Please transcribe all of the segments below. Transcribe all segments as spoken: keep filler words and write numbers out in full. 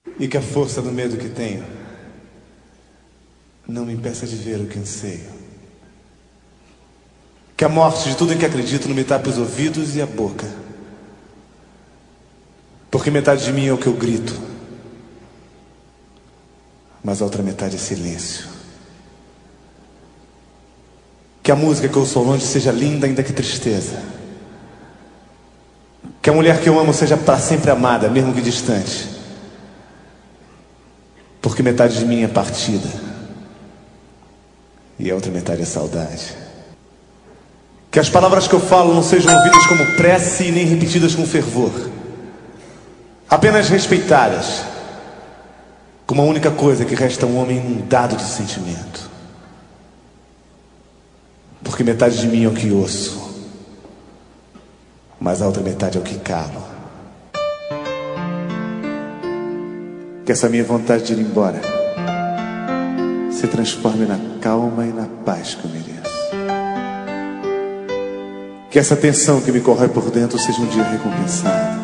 E que a força do medo que tenho não me impeça de ver o que anseio. Que a morte de tudo em que acredito não me tape os ouvidos e a boca. Porque metade de mim é o que eu grito, mas a outra metade é silêncio. Que a música que eu sou longe seja linda, ainda que tristeza. Que a mulher que eu amo seja para sempre amada, mesmo que distante. Porque metade de mim é partida e a outra metade é saudade. Que as palavras que eu falo não sejam ouvidas como prece e nem repetidas com fervor, apenas respeitadas como a única coisa que resta a um homem inundado de sentimento. Porque metade de mim é o que ouço, mas a outra metade é o que calo. Que essa minha vontade de ir embora se transforme na calma e na paz que eu mereço. Que essa tensão que me corrói por dentro seja um dia recompensada.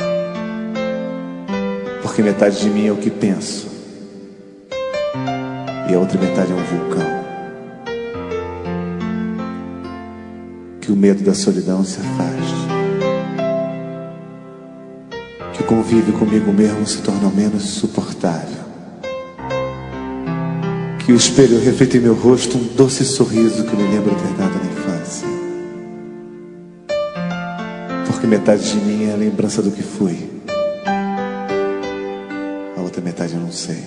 Porque metade de mim é o que penso e a outra metade é um vulcão. Que o medo da solidão se afaste. Que o convívio comigo mesmo se torne ao menos suportável. Que o espelho reflita em meu rosto um doce sorriso que me lembra ter dado na infância. Porque metade de mim é a lembrança do que fui, a outra metade eu não sei.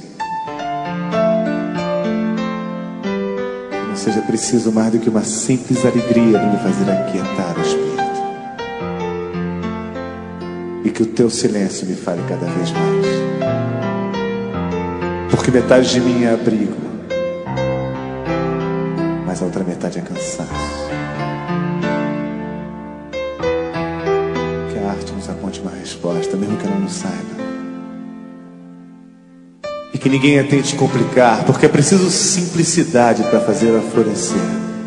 Que não seja preciso mais do que uma simples alegria de me fazer aquietar o espírito. E que o teu silêncio me fale cada vez mais. Porque metade de mim é abrigo, mas a outra metade é cansaço. Que a arte nos aponte uma resposta, mesmo que ela não saiba. E que ninguém a tente complicar, porque é preciso simplicidade para fazê-la florescer.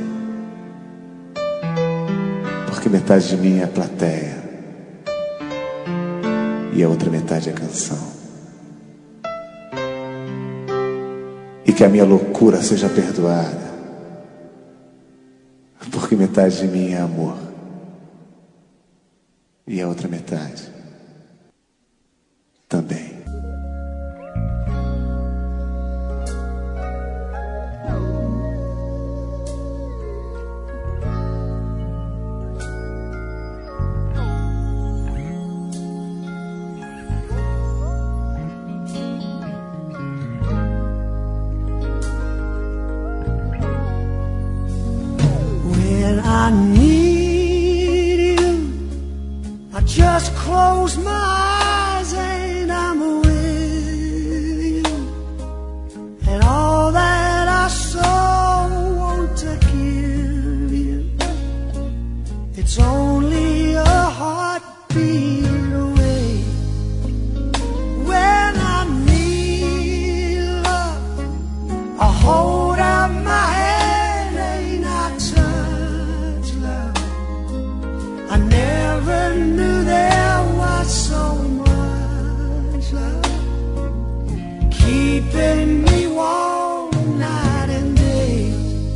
Porque metade de mim é a plateia e a outra metade é a canção. E que a minha loucura seja perdoada, porque metade de mim é amor e a outra metade também. I need you. I just close my eyes and I'm with you. And all that I so want to give you, it's only a heartbeat away. When I need love, I hold out my hand and I touch love. I never knew there was so much love, keeping me warm night and day.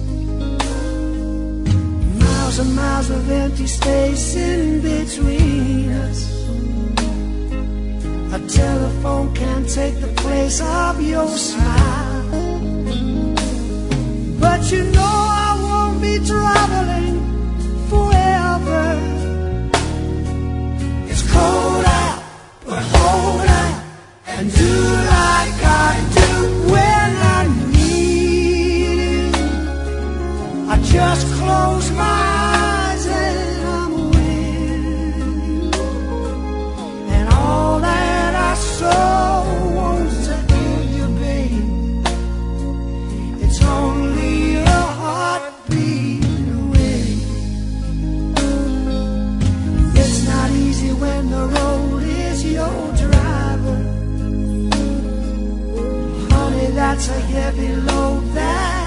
Miles and miles of empty space in between us. A telephone can't take the place of your smile. But you know I won't be traveling forever. It's cold out, but hold out and do like I do. When I need you, I just close my eyes and I'm with you. And all that I so want to give you, babe, it's only a heartbeat away. It's not easy when the road is your driver. Honey, that's a heavy load that